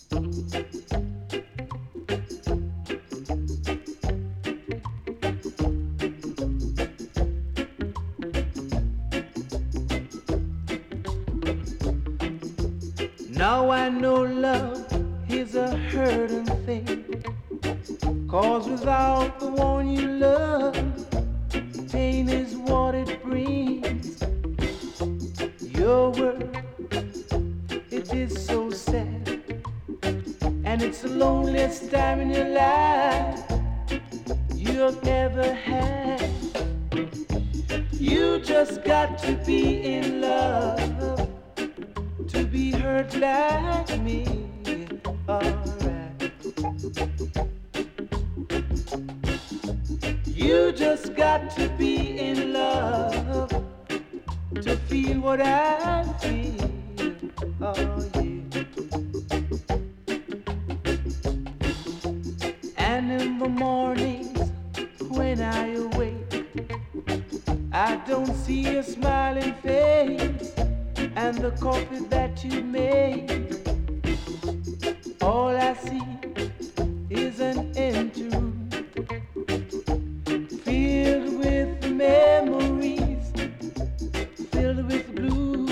Now I know love is a hurting thing, 'cause without the one you love, pain is what it brings. Your world, it is so sad, and it's the loneliest time in your life you've ever had. You just got to be in love to be hurt like me. Alright. You just got to be in love to feel what I feel. Oh yeah. And in the mornings when I awake, I don't see a smiling face and the coffee that you made. All I see is an empty room filled with memories, filled with blue.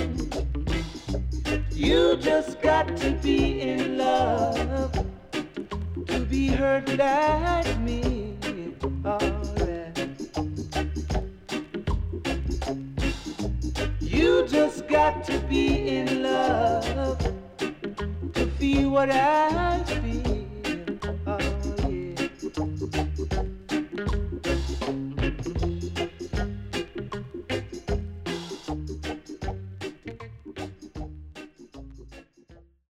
You just got to be in love to be hurt like me. Alright. You just got to be in love to feel what I